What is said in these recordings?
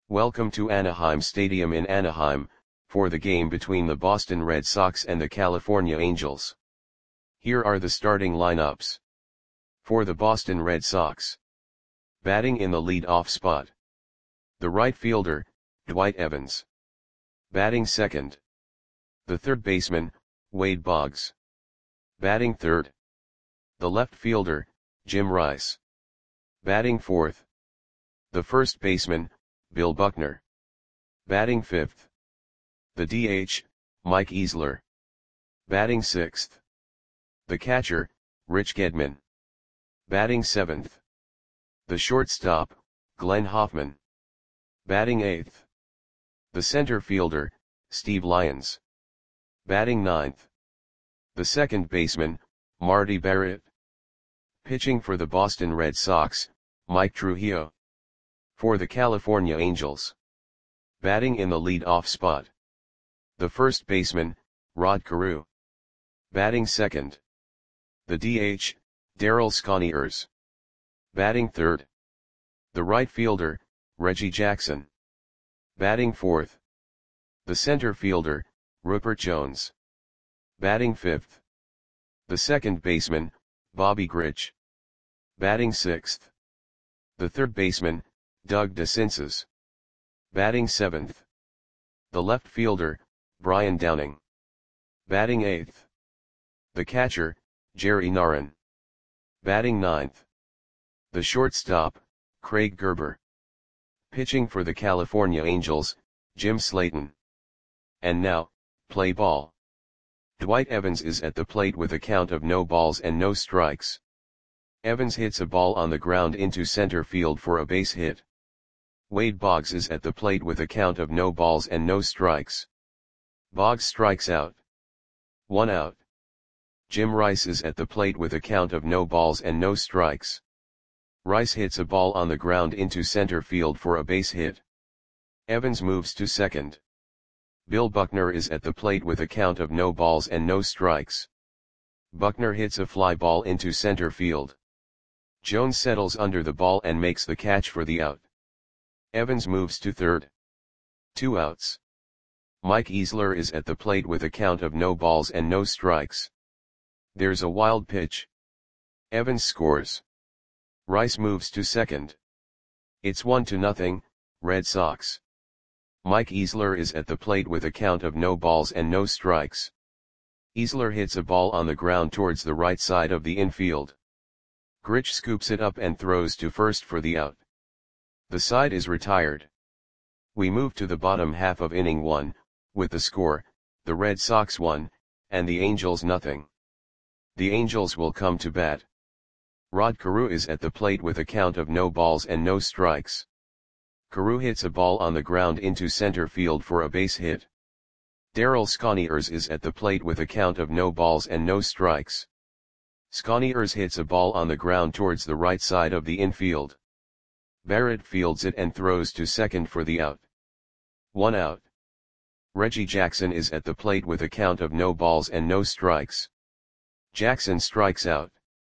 Welcome to Anaheim Stadium in Anaheim, for the game between the Boston Red Sox and the California Angels. Here are the starting lineups. For the Boston Red Sox. Batting in the lead-off spot. The right fielder, Dwight Evans. Batting second. The third baseman, Wade Boggs. Batting third. The left fielder, Jim Rice. Batting fourth. The first baseman, Bill Buckner. Batting fifth. The DH, Mike Easler. Batting sixth. The catcher, Rich Gedman. Batting seventh. The shortstop, Glenn Hoffman. Batting eighth. The center fielder, Steve Lyons. Batting ninth. The second baseman, Marty Barrett. Pitching for the Boston Red Sox, Mike Trujillo. For the California Angels. Batting in the lead-off spot. The first baseman, Rod Carew. Batting second. The DH, Darryl Sconiers. Batting third. The right fielder, Reggie Jackson. Batting fourth. The center fielder, Rupert Jones. Batting fifth. The second baseman, Bobby Grich. Batting sixth. The third baseman, Doug DeCinces. Batting seventh. The left fielder, Brian Downing. Batting eighth. The catcher, Jerry Narron. Batting ninth. The shortstop, Craig Gerber. Pitching for the California Angels, Jim Slayton. And now, play ball. Dwight Evans is at the plate with a count of no balls and no strikes. Evans hits a ball on the ground into center field for a base hit. Wade Boggs is at the plate with a count of no balls and no strikes. Boggs strikes out. 1 out. Jim Rice is at the plate with a count of no balls and no strikes. Rice hits a ball on the ground into center field for a base hit. Evans moves to second. Bill Buckner is at the plate with a count of no balls and no strikes. Buckner hits a fly ball into center field. Jones settles under the ball and makes the catch for the out. Evans moves to third. 2 outs. Mike Easler is at the plate with a count of no balls and no strikes. There's a wild pitch. Evans scores. Rice moves to second. It's 1-0, Red Sox. Mike Easler is at the plate with a count of no balls and no strikes. Easler hits a ball on the ground towards the right side of the infield. Grich scoops it up and throws to first for the out. The side is retired. We move to the bottom half of inning 1, with the score, the Red Sox 1, and the Angels 0. The Angels will come to bat. Rod Carew is at the plate with a count of no balls and no strikes. Carew hits a ball on the ground into center field for a base hit. Darryl Sconiers is at the plate with a count of no balls and no strikes. Sconiers hits a ball on the ground towards the right side of the infield. Barrett fields it and throws to second for the out. 1 out. Reggie Jackson is at the plate with a count of no balls and no strikes. Jackson strikes out.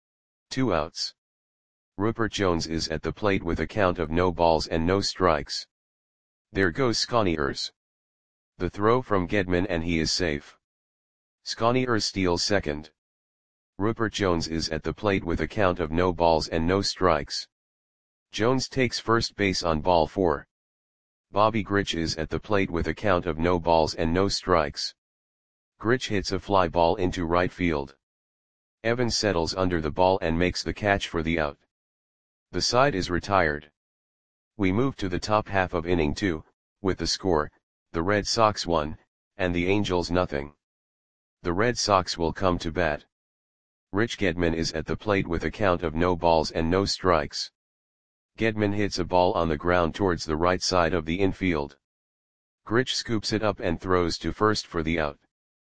2 outs. Rupert Jones is at the plate with a count of no balls and no strikes. There goes Sconiers. The throw from Gedman and he is safe. Sconiers steals second. Rupert Jones is at the plate with a count of no balls and no strikes. Jones takes first base on ball 4. Bobby Grich is at the plate with a count of no balls and no strikes. Grich hits a fly ball into right field. Evans settles under the ball and makes the catch for the out. The side is retired. We move to the top half of inning 2, with the score, the Red Sox 1, and the Angels 0. The Red Sox will come to bat. Rich Gedman is at the plate with a count of no balls and no strikes. Gedman hits a ball on the ground towards the right side of the infield. Grich scoops it up and throws to first for the out.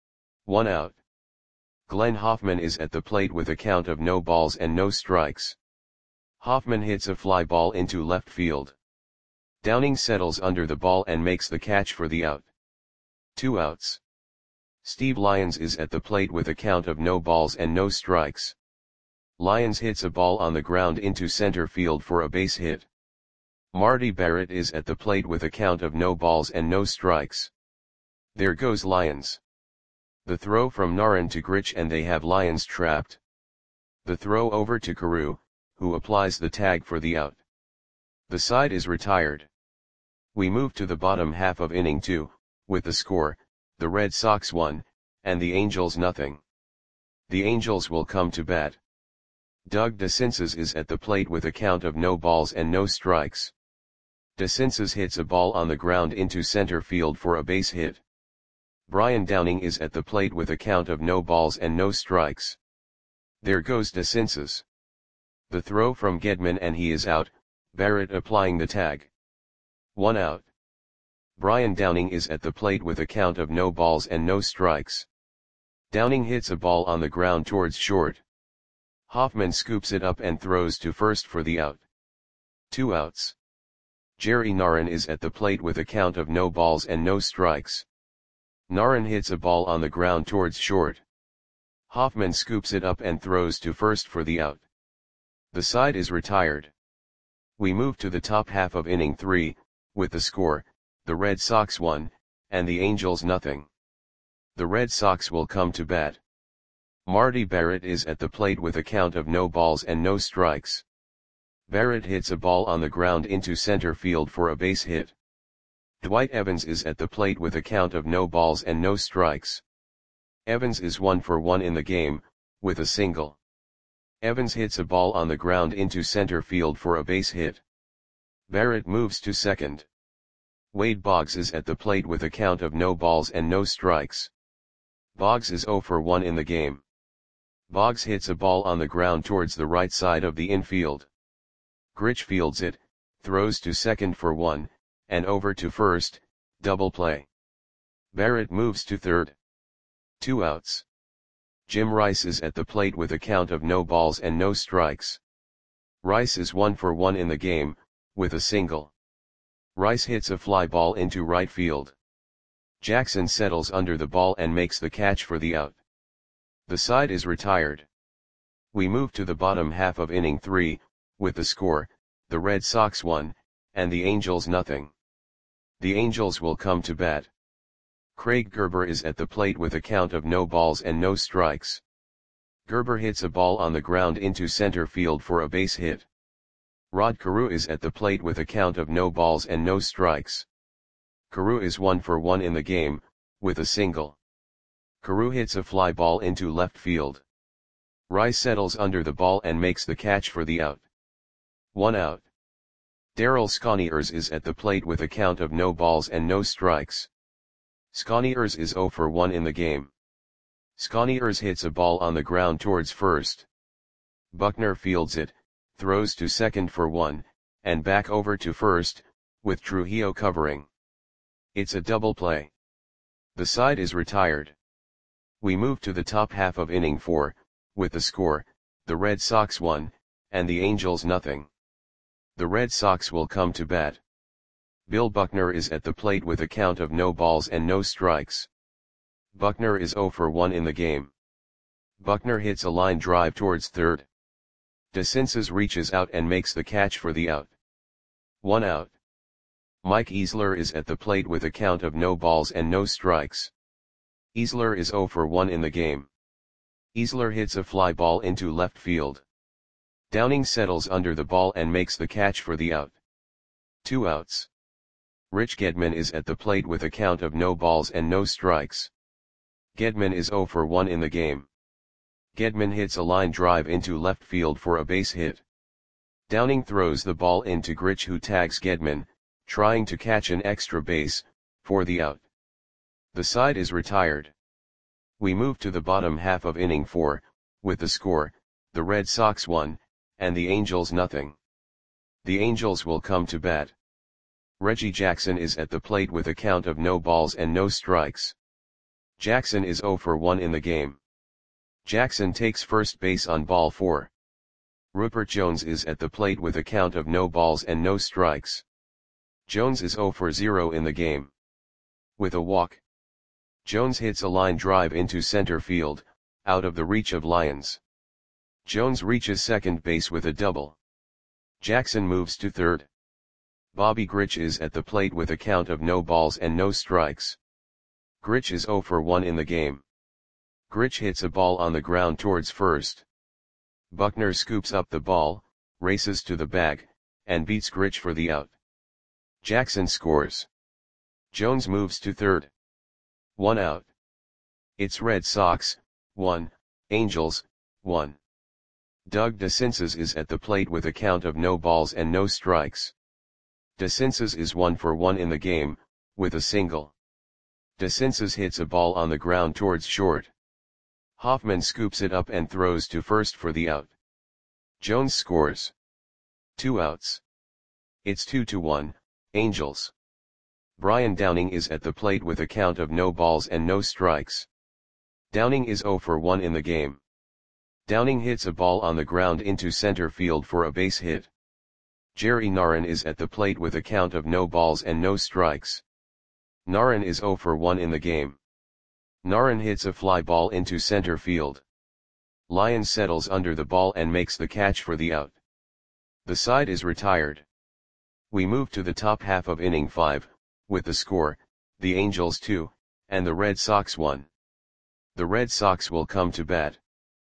1 out. Glenn Hoffman is at the plate with a count of no balls and no strikes. Hoffman hits a fly ball into left field. Downing settles under the ball and makes the catch for the out. 2 outs. Steve Lyons is at the plate with a count of no balls and no strikes. Lyons hits a ball on the ground into center field for a base hit. Marty Barrett is at the plate with a count of no balls and no strikes. There goes Lions. The throw from Naran to Grich and they have Lions trapped. The throw over to Carew, who applies the tag for the out. The side is retired. We move to the bottom half of inning 2, with the score, the Red Sox 1, and the Angels nothing. The Angels will come to bat. Doug DeCinces is at the plate with a count of no balls and no strikes. DeCinces hits a ball on the ground into center field for a base hit. Brian Downing is at the plate with a count of no balls and no strikes. There goes DeCinces. The throw from Gedman and he is out, Barrett applying the tag. 1 out. Brian Downing is at the plate with a count of no balls and no strikes. Downing hits a ball on the ground towards short. Hoffman scoops it up and throws to first for the out. 2 outs. Jerry Naran is at the plate with a count of no balls and no strikes. Naran hits a ball on the ground towards short. Hoffman scoops it up and throws to first for the out. The side is retired. We move to the top half of inning 3, with the score, the Red Sox 1, and the Angels nothing. The Red Sox will come to bat. Marty Barrett is at the plate with a count of no balls and no strikes. Barrett hits a ball on the ground into center field for a base hit. Dwight Evans is at the plate with a count of no balls and no strikes. Evans is 1 for 1 in the game, with a single. Evans hits a ball on the ground into center field for a base hit. Barrett moves to second. Wade Boggs is at the plate with a count of no balls and no strikes. Boggs is 0 for 1 in the game. Boggs hits a ball on the ground towards the right side of the infield. Grich fields it, throws to second for 1, and over to first, double play. Barrett moves to third. 2 outs. Jim Rice is at the plate with a count of no balls and no strikes. Rice is 1 for 1 in the game, with a single. Rice hits a fly ball into right field. Jackson settles under the ball and makes the catch for the out. The side is retired. We move to the bottom half of inning 3, with the score, the Red Sox 1, and the Angels nothing. The Angels will come to bat. Craig Gerber is at the plate with a count of no balls and no strikes. Gerber hits a ball on the ground into center field for a base hit. Rod Carew is at the plate with a count of no balls and no strikes. Carew is 1 for 1 in the game, with a single. Carew hits a fly ball into left field. Rice settles under the ball and makes the catch for the out. 1 out. Darryl Sconiers is at the plate with a count of no balls and no strikes. Sconiers is 0 for 1 in the game. Sconiers hits a ball on the ground towards first. Buckner fields it, throws to second for 1, and back over to first, with Trujillo covering. It's a double play. The side is retired. We move to the top half of inning 4, with the score, the Red Sox 1, and the Angels nothing. The Red Sox will come to bat. Bill Buckner is at the plate with a count of no balls and no strikes. Buckner is 0 for 1 in the game. Buckner hits a line drive towards third. DeCinces reaches out and makes the catch for the out. 1 out. Mike Easler is at the plate with a count of no balls and no strikes. Easler is 0 for 1 in the game. Easler hits a fly ball into left field. Downing settles under the ball and makes the catch for the out. 2 outs. Rich Gedman is at the plate with a count of no balls and no strikes. Gedman is 0 for 1 in the game. Gedman hits a line drive into left field for a base hit. Downing throws the ball into Grich, who tags Gedman, trying to catch an extra base, for the out. The side is retired. We move to the bottom half of inning 4, with the score, the Red Sox 1, and the Angels nothing. The Angels will come to bat. Reggie Jackson is at the plate with a count of no balls and no strikes. Jackson is 0 for 1 in the game. Jackson takes first base on ball 4. Rupert Jones is at the plate with a count of no balls and no strikes. Jones is 0 for 0 in the game. With a walk. Jones hits a line drive into center field, out of the reach of Lions. Jones reaches second base with a double. Jackson moves to third. Bobby Grich is at the plate with a count of no balls and no strikes. Grich is 0 for 1 in the game. Grich hits a ball on the ground towards first. Buckner scoops up the ball, races to the bag, and beats Grich for the out. Jackson scores. Jones moves to third. 1 out. It's Red Sox, 1, Angels, 1. Doug DeCinces is at the plate with a count of no balls and no strikes. DeCinces is 1 for 1 in the game, with a single. DeCinces hits a ball on the ground towards short. Hoffman scoops it up and throws to first for the out. Jones scores. 2 outs. It's 2-1, Angels. Brian Downing is at the plate with a count of no balls and no strikes. Downing is 0 for 1 in the game. Downing hits a ball on the ground into center field for a base hit. Jerry Narron is at the plate with a count of no balls and no strikes. Narron is 0 for 1 in the game. Narron hits a fly ball into center field. Lyons settles under the ball and makes the catch for the out. The side is retired. We move to the top half of inning 5, with the score, the Angels 2, and the Red Sox 1. The Red Sox will come to bat.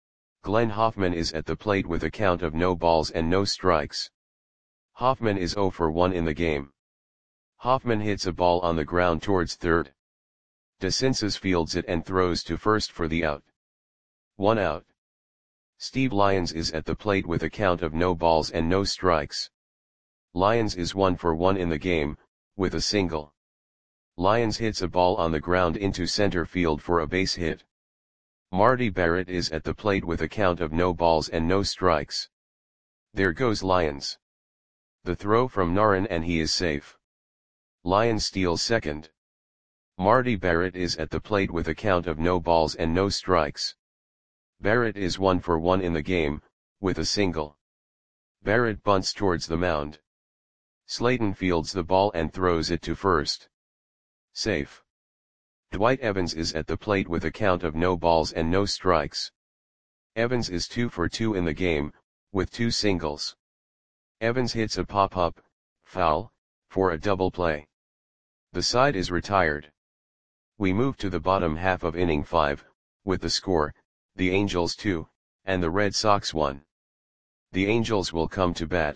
Glenn Hoffman is at the plate with a count of no balls and no strikes. Hoffman is 0 for 1 in the game. Hoffman hits a ball on the ground towards third. DeCinces fields it and throws to first for the out. 1 out. Steve Lyons is at the plate with a count of no balls and no strikes. Lyons is 1 for 1 in the game, with a single. Lyons hits a ball on the ground into center field for a base hit. Marty Barrett is at the plate with a count of no balls and no strikes. There goes Lyons. The throw from Narron and he is safe. Lyons steals second. Marty Barrett is at the plate with a count of no balls and no strikes. Barrett is 1 for 1 in the game, with a single. Barrett bunts towards the mound. Slayton fields the ball and throws it to first. Safe. Dwight Evans is at the plate with a count of no balls and no strikes. Evans is 2 for 2 in the game, with 2 singles. Evans hits a pop-up, foul, for a double play. The side is retired. We move to the bottom half of inning 5, with the score, the Angels 2, and the Red Sox 1. The Angels will come to bat.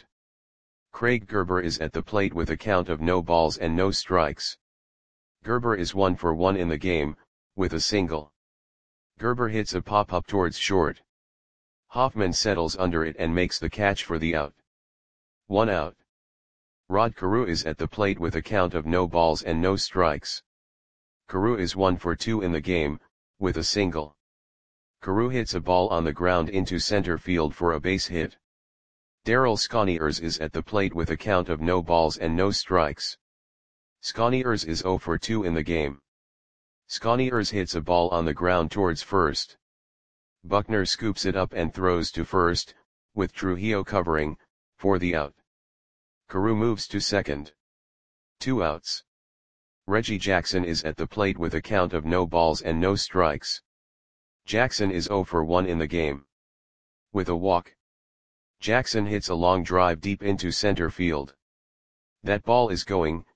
Craig Gerber is at the plate with a count of no balls and no strikes. Gerber is 1 for 1 in the game, with a single. Gerber hits a pop-up towards short. Hoffman settles under it and makes the catch for the out. 1 out. Rod Carew is at the plate with a count of no balls and no strikes. Carew is 1 for 2 in the game, with a single. Carew hits a ball on the ground into center field for a base hit. Darryl Sconiers is at the plate with a count of no balls and no strikes. Sconiers is 0 for 2 in the game. Sconiers hits a ball on the ground towards first. Buckner scoops it up and throws to first, with Trujillo covering, for the out. Carew moves to second. 2 outs. Reggie Jackson is at the plate with a count of no balls and no strikes. Jackson is 0 for 1 in the game. With a walk. Jackson hits a long drive deep into center field. That ball is gone.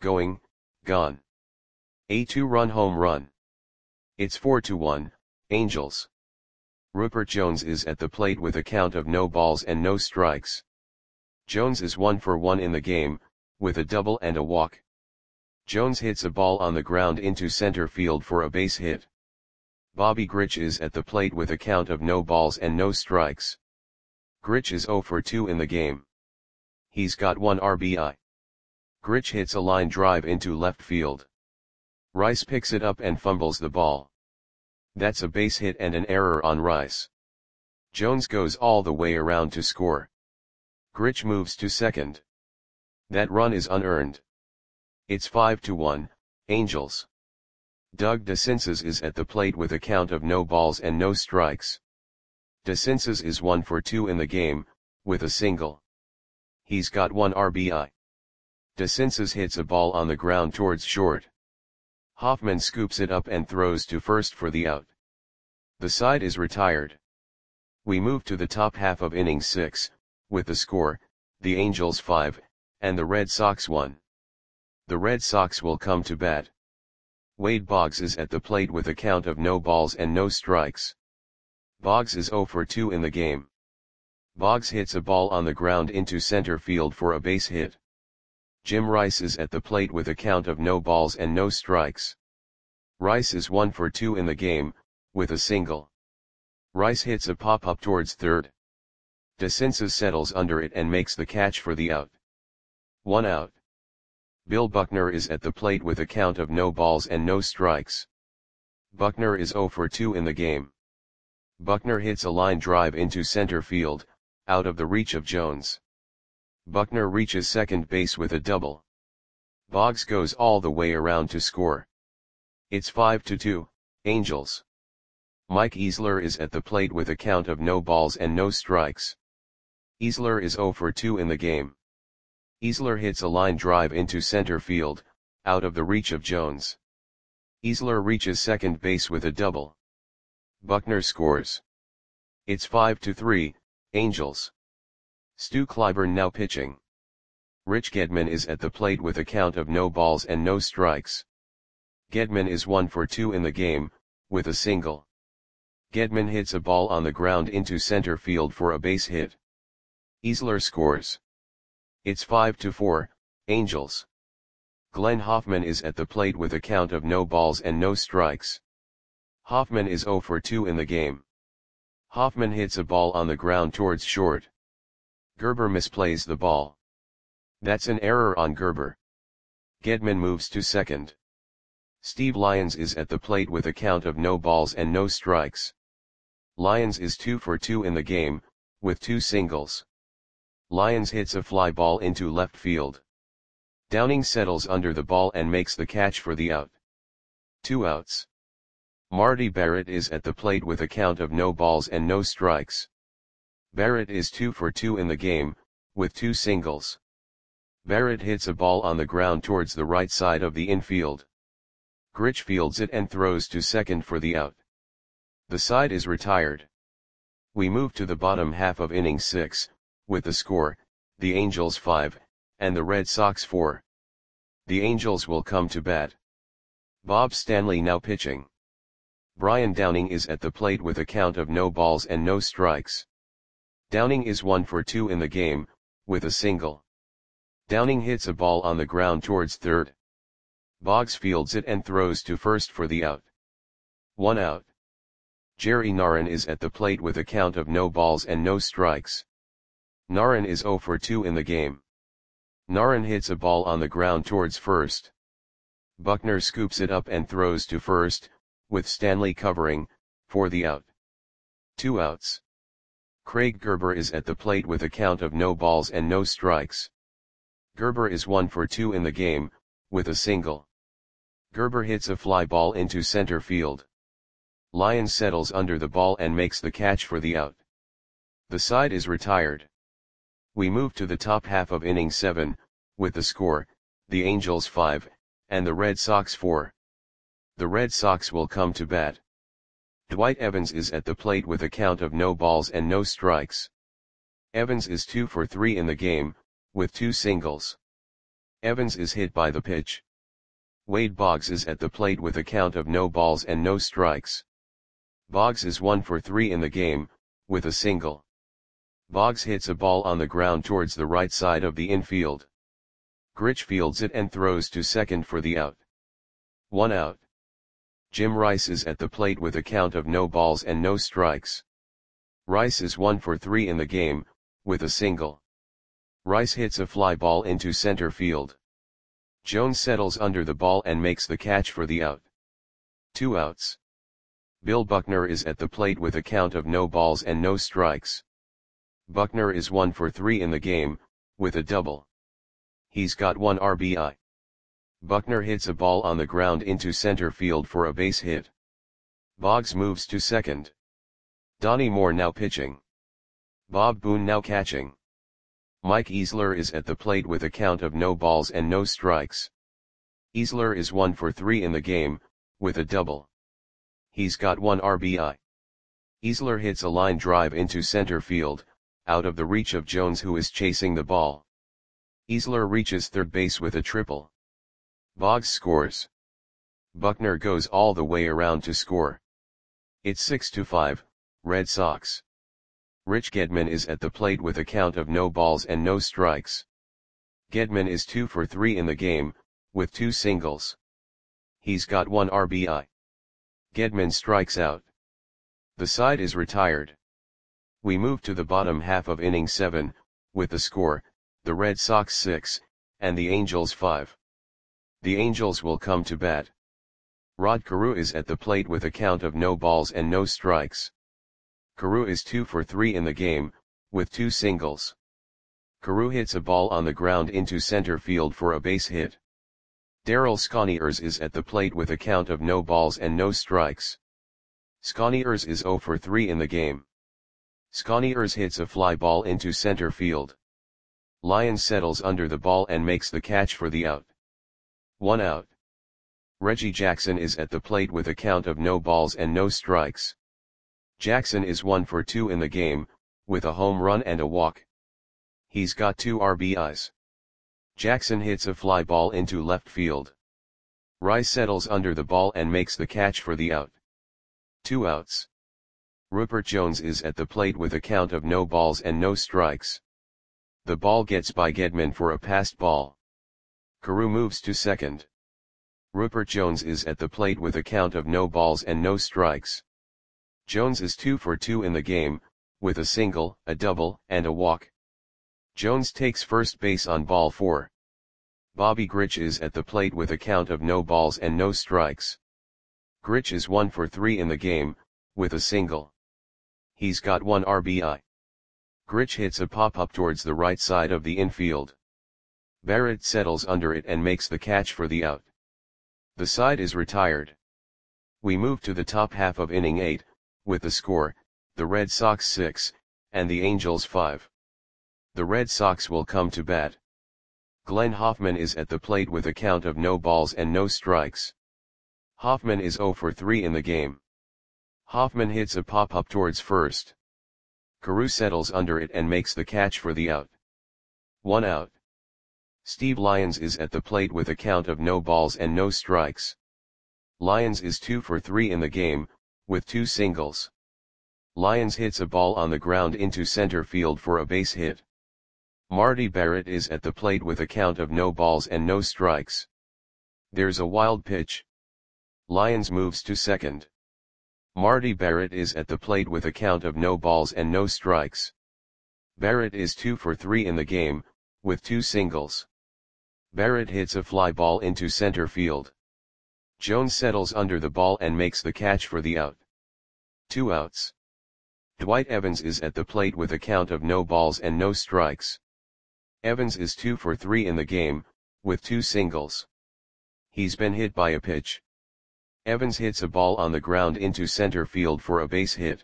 A 2-run home run. It's 4-1, Angels. Rupert Jones is at the plate with a count of no balls and no strikes. Jones is 1 for 1 in the game, with a double and a walk. Jones hits a ball on the ground into center field for a base hit. Bobby Grich is at the plate with a count of no balls and no strikes. Grich is 0 for 2 in the game. He's got 1 RBI. Grich hits a line drive into left field. Rice picks it up and fumbles the ball. That's a base hit and an error on Rice. Jones goes all the way around to score. Grich moves to second. That run is unearned. It's 5-1, Angels. Doug DeCinces is at the plate with a count of no balls and no strikes. DeCinces is 1 for 2 in the game, with a single. He's got 1 RBI. DeCinces hits a ball on the ground towards short. Hoffman scoops it up and throws to first for the out. The side is retired. We move to the top half of inning 6, with the score, the Angels 5, and the Red Sox won. The Red Sox will come to bat. Wade Boggs is at the plate with a count of no balls and no strikes. Boggs is 0 for 2 in the game. Boggs hits a ball on the ground into center field for a base hit. Jim Rice is at the plate with a count of no balls and no strikes. Rice is 1 for 2 in the game, with a single. Rice hits a pop-up towards third. DeCinces settles under it and makes the catch for the out. 1 out. Bill Buckner is at the plate with a count of no balls and no strikes. Buckner is 0 for 2 in the game. Buckner hits a line drive into center field, out of the reach of Jones. Buckner reaches second base with a double. Boggs goes all the way around to score. It's 5-2, Angels. Mike Easler is at the plate with a count of no balls and no strikes. Easler is 0 for 2 in the game. Easler hits a line drive into center field, out of the reach of Jones. Easler reaches second base with a double. Buckner scores. It's 5-3, Angels. Stu Clyburn now pitching. Rich Gedman is at the plate with a count of no balls and no strikes. Gedman is 1 for 2 in the game, with a single. Gedman hits a ball on the ground into center field for a base hit. Easler scores. It's 5-4, Angels. Glenn Hoffman is at the plate with a count of no balls and no strikes. Hoffman is 0 for 2 in the game. Hoffman hits a ball on the ground towards short. Gerber misplays the ball. That's an error on Gerber. Gedman moves to second. Steve Lyons is at the plate with a count of no balls and no strikes. Lyons is 2 for 2 in the game, with 2 singles. Lyons hits a fly ball into left field. Downing settles under the ball and makes the catch for the out. 2 outs. Marty Barrett is at the plate with a count of no balls and no strikes. Barrett is 2 for 2 in the game, with 2 singles. Barrett hits a ball on the ground towards the right side of the infield. Grich fields it and throws to second for the out. The side is retired. We move to the bottom half of inning 6, with the score, the Angels 5, and the Red Sox 4. The Angels will come to bat. Bob Stanley now pitching. Brian Downing is at the plate with a count of no balls and no strikes. Downing is 1 for 2 in the game, with a single. Downing hits a ball on the ground towards third. Boggs fields it and throws to first for the out. 1 out. Jerry Narron is at the plate with a count of no balls and no strikes. Narron is 0 for 2 in the game. Narron hits a ball on the ground towards first. Buckner scoops it up and throws to first, with Stanley covering, for the out. 2 outs. Craig Gerber is at the plate with a count of no balls and no strikes. Gerber is 1 for 2 in the game, with a single. Gerber hits a fly ball into center field. Lyons settles under the ball and makes the catch for the out. The side is retired. We move to the top half of inning 7, with the score, the Angels 5, and the Red Sox 4. The Red Sox will come to bat. Dwight Evans is at the plate with a count of no balls and no strikes. Evans is 2 for 3 in the game, with 2 singles. Evans is hit by the pitch. Wade Boggs is at the plate with a count of no balls and no strikes. Boggs is 1 for 3 in the game, with a single. Boggs hits a ball on the ground towards the right side of the infield. Grich fields it and throws to second for the out. 1 out. Jim Rice is at the plate with a count of no balls and no strikes. Rice is 1 for 3 in the game, with a single. Rice hits a fly ball into center field. Jones settles under the ball and makes the catch for the out. 2 outs. Bill Buckner is at the plate with a count of no balls and no strikes. Buckner is 1 for 3 in the game, with a double. He's got 1 RBI. Buckner hits a ball on the ground into center field for a base hit. Boggs moves to second. Donnie Moore now pitching. Bob Boone now catching. Mike Easler is at the plate with a count of no balls and no strikes. Easler is 1 for 3 in the game, with a double. He's got 1 RBI. Easler hits a line drive into center field, out of the reach of Jones who is chasing the ball. Easler reaches third base with a triple. Boggs scores. Buckner goes all the way around to score. It's 6-5, Red Sox. Rich Gedman is at the plate with a count of no balls and no strikes. Gedman is 2 for 3 in the game, with 2 singles. He's got 1 RBI. Gedman strikes out. The side is retired. We move to the bottom half of inning 7, with the score, the Red Sox 6, and the Angels 5. The Angels will come to bat. Rod Carew is at the plate with a count of no balls and no strikes. Carew is 2 for 3 in the game, with 2 singles. Carew hits a ball on the ground into center field for a base hit. Darryl Sconiers is at the plate with a count of no balls and no strikes. Sconiers is 0 for 3 in the game. Sconiers hits a fly ball into center field. Lyons settles under the ball and makes the catch for the out. 1 out. Reggie Jackson is at the plate with a count of no balls and no strikes. Jackson is 1 for 2 in the game, with a home run and a walk. He's got 2 RBIs. Jackson hits a fly ball into left field. Rice settles under the ball and makes the catch for the out. 2 outs. Rupert Jones is at the plate with a count of no balls and no strikes. The ball gets by Gedman for a passed ball. Carew moves to second. Rupert Jones is at the plate with a count of no balls and no strikes. Jones is 2 for 2 in the game, with a single, a double, and a walk. Jones takes first base on ball 4. Bobby Grich is at the plate with a count of no balls and no strikes. Grich is 1 for 3 in the game, with a single. He's got 1 RBI. Grich hits a pop-up towards the right side of the infield. Barrett settles under it and makes the catch for the out. The side is retired. We move to the top half of inning 8, with the score, the Red Sox 6, and the Angels 5. The Red Sox will come to bat. Glenn Hoffman is at the plate with a count of no balls and no strikes. Hoffman is 0 for 3 in the game. Hoffman hits a pop-up towards first. Carew settles under it and makes the catch for the out. 1 out. Steve Lyons is at the plate with a count of no balls and no strikes. Lyons is 2 for 3 in the game, with 2 singles. Lyons hits a ball on the ground into center field for a base hit. Marty Barrett is at the plate with a count of no balls and no strikes. There's a wild pitch. Lyons moves to second. Marty Barrett is at the plate with a count of no balls and no strikes. Barrett is 2 for 3 in the game, with 2 singles. Barrett hits a fly ball into center field. Jones settles under the ball and makes the catch for the out. 2 outs. Dwight Evans is at the plate with a count of no balls and no strikes. Evans is 2 for 3 in the game, with 2 singles. He's been hit by a pitch. Evans hits a ball on the ground into center field for a base hit.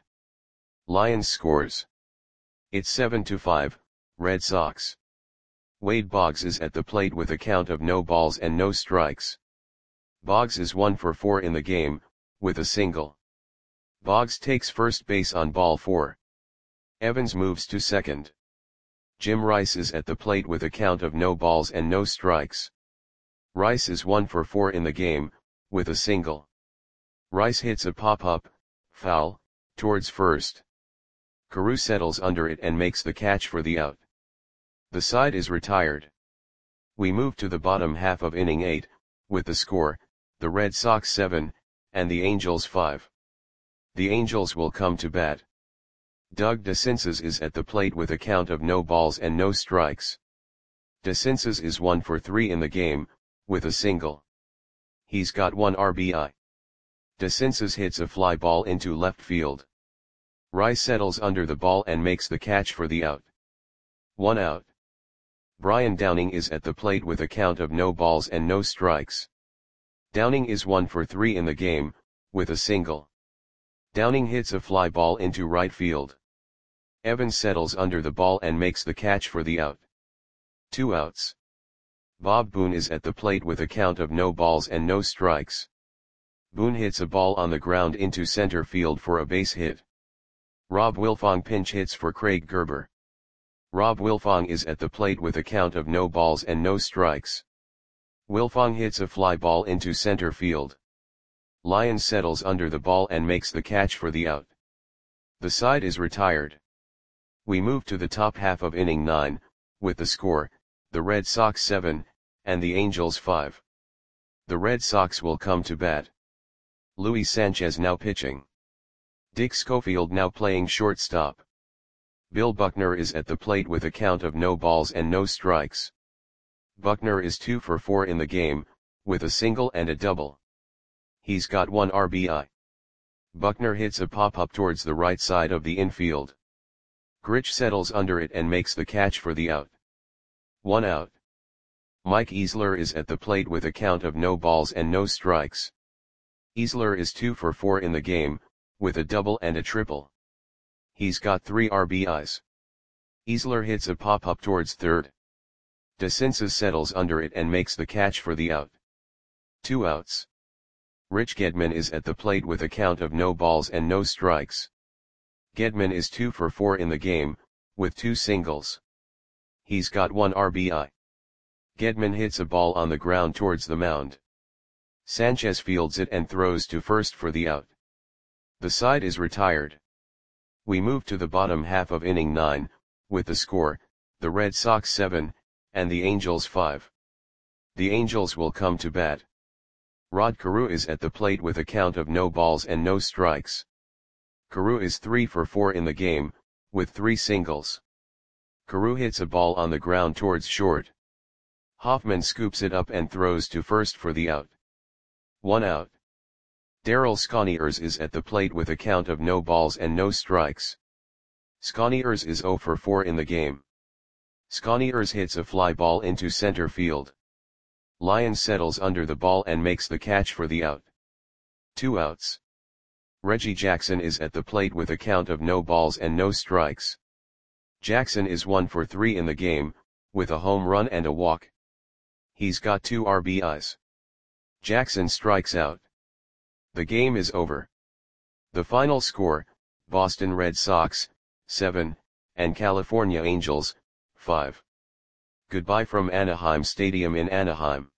Lyons scores. It's 7-5, Red Sox. Wade Boggs is at the plate with a count of no balls and no strikes. Boggs is 1 for 4 in the game, with a single. Boggs takes first base on ball 4. Evans moves to second. Jim Rice is at the plate with a count of no balls and no strikes. Rice is 1 for 4 in the game, with a single. Rice hits a pop-up, foul, towards first. Carew settles under it and makes the catch for the out. The side is retired. We move to the bottom half of inning 8, with the score, the Red Sox 7, and the Angels 5. The Angels will come to bat. Doug DeCinces is at the plate with a count of no balls and no strikes. DeCinces is 1 for 3 in the game, with a single. He's got 1 RBI. DeCinces hits a fly ball into left field. Rice settles under the ball and makes the catch for the out. 1 out. Brian Downing is at the plate with a count of no balls and no strikes. Downing is 1 for 3 in the game, with a single. Downing hits a fly ball into right field. Evans settles under the ball and makes the catch for the out. 2 outs. Bob Boone is at the plate with a count of no balls and no strikes. Boone hits a ball on the ground into center field for a base hit. Rob Wilfong pinch hits for Craig Gerber. Rob Wilfong is at the plate with a count of no balls and no strikes. Wilfong hits a fly ball into center field. Lyons settles under the ball and makes the catch for the out. The side is retired. We move to the top half of inning 9, with the score, the Red Sox 7, and the Angels 5. The Red Sox will come to bat. Luis Sanchez now pitching. Dick Schofield now playing shortstop. Bill Buckner is at the plate with a count of no balls and no strikes. Buckner is 2 for 4 in the game, with a single and a double. He's got 1 RBI. Buckner hits a pop-up towards the right side of the infield. Grich settles under it and makes the catch for the out. 1 out. Mike Easler is at the plate with a count of no balls and no strikes. Easler is 2 for 4 in the game, with a double and a triple. He's got 3 RBIs. Easler hits a pop-up towards third. DeCinces settles under it and makes the catch for the out. 2 outs. Rich Gedman is at the plate with a count of no balls and no strikes. Gedman is 2 for 4 in the game, with 2 singles. He's got 1 RBI. Gedman hits a ball on the ground towards the mound. Sanchez fields it and throws to first for the out. The side is retired. We move to the bottom half of inning 9, with the score, the Red Sox 7, and the Angels 5. The Angels will come to bat. Rod Carew is at the plate with a count of no balls and no strikes. Carew is 3 for 4 in the game, with 3 singles. Carew hits a ball on the ground towards short. Hoffman scoops it up and throws to first for the out. 1 out. Darryl Sconiers is at the plate with a count of no balls and no strikes. Sconiers is 0 for 4 in the game. Sconiers hits a fly ball into center field. Lyons settles under the ball and makes the catch for the out. 2 outs. Reggie Jackson is at the plate with a count of no balls and no strikes. Jackson is 1 for 3 in the game, with a home run and a walk. He's got 2 RBIs. Jackson strikes out. The game is over. The final score, Boston Red Sox, 7, and California Angels, 5. Goodbye from Anaheim Stadium in Anaheim.